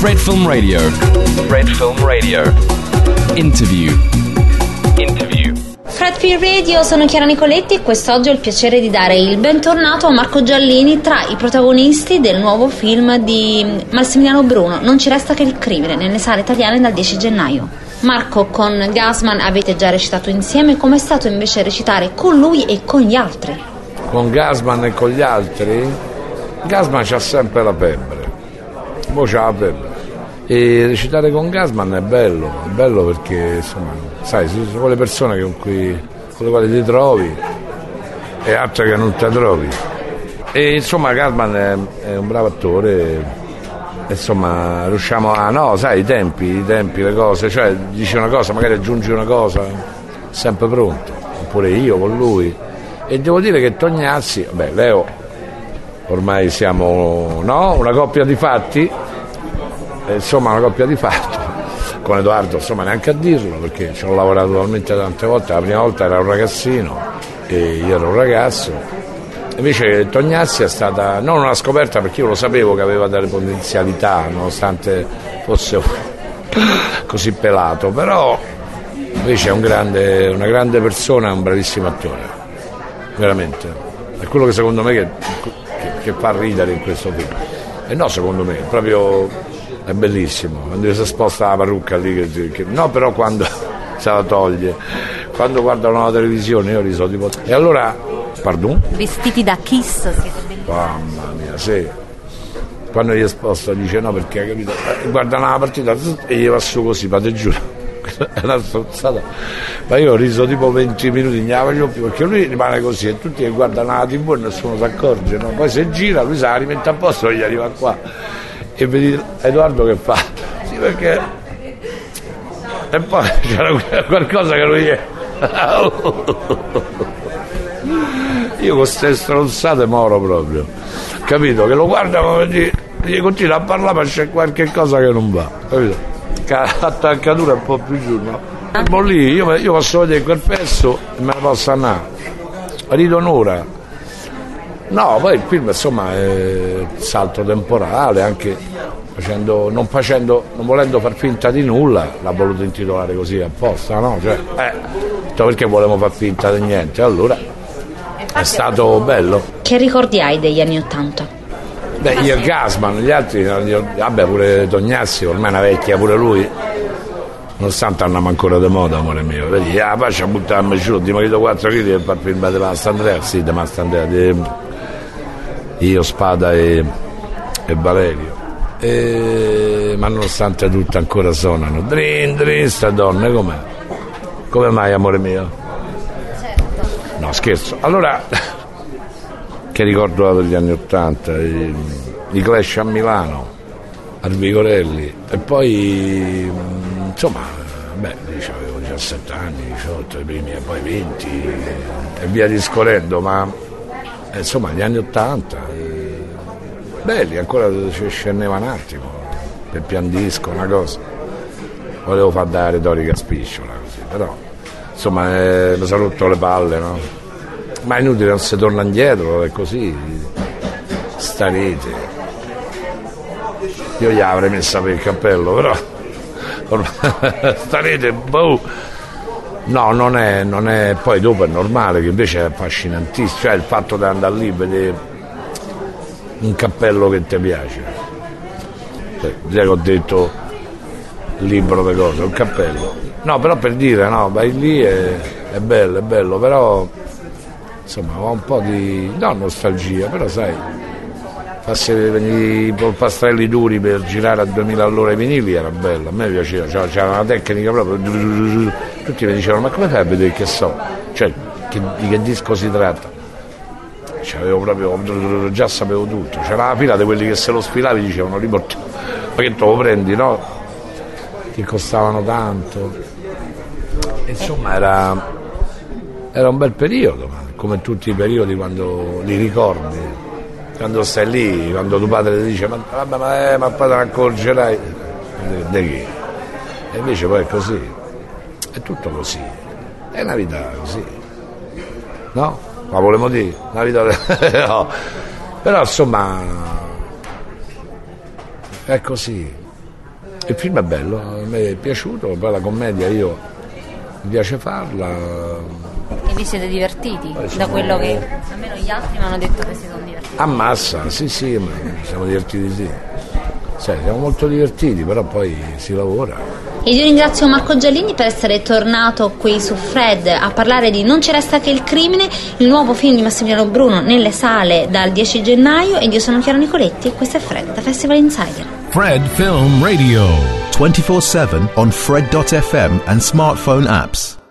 Red Film Radio. Red Film Radio. Interview. Red Film Radio, sono Chiara Nicoletti e quest'oggi ho il piacere di dare il bentornato a Marco Giallini, tra i protagonisti del nuovo film di Massimiliano Bruno, Non ci resta che il crimine, nelle sale italiane dal 10 gennaio. Marco, con Gassman avete già recitato insieme, com'è stato invece recitare con lui e con gli altri? Con Gassman e con gli altri? Gassman c'ha sempre la febbre, mo c'ha la febbre. E recitare con Gassman è bello perché insomma, sai, sono quelle persone con le quali ti trovi e altre che non ti trovi. E insomma Gassman è un bravo attore, insomma riusciamo a, no, sai, i tempi, le cose, cioè dici una cosa, magari aggiungi una cosa, sempre pronto, oppure io con lui. E devo dire che Tognazzi, Leo, ormai siamo, no, una coppia di fatti. Insomma, una coppia di fatti. Con Edoardo, insomma, neanche a dirlo, perché ci ho lavorato talmente tante volte. La prima volta era un ragazzino e io ero un ragazzo. Invece Tognazzi è stata non una scoperta, perché io lo sapevo che aveva delle potenzialità, nonostante fosse così pelato, però invece è una grande persona, un bravissimo attore, veramente. È quello che secondo me che fa ridere in questo film. E no, secondo me, proprio. È bellissimo, quando si sposta la parrucca lì, no, però quando se la toglie, quando guardano la televisione io riso tipo. E allora, pardon? Vestiti da Kiss, siete bellissimi. Mamma mia, sì. Quando gli sposta dice no, perché hai capito? Guardano la partita e gli va su così, ma te giuro, è una strozzata. Ma io ho riso tipo 20 minuti, non la voglio più, perché lui rimane così e tutti che guardano la TV e nessuno si accorge, no? Poi se gira lui se la rimette a posto e gli arriva qua. E vedi Edoardo che fa? Sì, perché. E poi c'era qualcosa che lui è. Io con queste stronzate moro proprio. Capito? Che lo guardano e gli continua a parlare, ma c'è qualche cosa che non va. Capito? Attaccatura un po' più giù, no? E lì io posso vedere quel pezzo e me ne posso andare. Rido un'ora. No, poi il film insomma è salto temporale, anche non volendo far finta di nulla, l'ha voluto intitolare così apposta, no? Cioè, perché volevamo far finta di niente, allora è stato bello. Che ricordi hai degli anni '80? Io e Gassman, gli altri, pure Tognazzi, ormai è una vecchia pure lui, nonostante andiamo ancora di moda, amore mio, vedi, la faccia buttarmi giù, ho dimagrito 4 kg per far film di Mastandrea, sì, di Mastandrea, io, Spada e Valerio, ma nonostante tutto ancora suonano drin sta donne, come mai, amore mio? Certo. No, scherzo. Allora, che ricordo degli anni '80, i Clash a Milano, al Vigorelli, e poi insomma avevo 17 anni, 18, i primi e poi 20 e via discorrendo, ma insomma gli anni '80 belli, ancora ci scendeva un attimo per pian disco, una cosa, volevo far da retorica spicciola così, però insomma mi sono rotto le palle, no? Ma è inutile, non si torna indietro, è così, sta rete, io gli avrei messa per il cappello, però sta rete, boh. No, non è, poi dopo è normale che invece è affascinantissimo, cioè il fatto di andare lì e vedere un cappello che ti piace, che ho detto libro di cose, un cappello, no, però per dire, no, vai lì è bello, però insomma ho un po' di, no, nostalgia, però sai, farsi venire i polpastrelli duri per girare a 2000 all'ora i vinili era bello, a me piaceva, c'era una tecnica proprio, tutti mi dicevano ma come fai a vedere che so, cioè di che disco si tratta, c'avevo proprio, già sapevo tutto, c'era la fila di quelli che se lo sfilavi dicevano riporti, ma che te lo prendi, no? Che costavano tanto, insomma era un bel periodo, come tutti i periodi quando li ricordi. Quando stai lì, quando tuo padre ti dice ma poi te ne accorgerai di che? E invece poi è così, è tutto così, è una vita così, no? Ma volevo dire, una vita no. Però insomma è così, Il film è bello, a me è piaciuto, poi la commedia mi piace farla. E vi siete divertiti? Da quello che almeno gli altri mi hanno detto che si sono divertiti. Ammazza, sì, ma ci siamo divertiti sì. Siamo molto divertiti, però poi si lavora. Ed io ringrazio Marco Giallini per essere tornato qui su Fred a parlare di Non ci resta che il crimine, il nuovo film di Massimiliano Bruno nelle sale dal 10 gennaio. Ed io sono Chiara Nicoletti e questo è Fred da Festival Insider. Fred Film Radio 24/7 on Fred.fm and smartphone apps.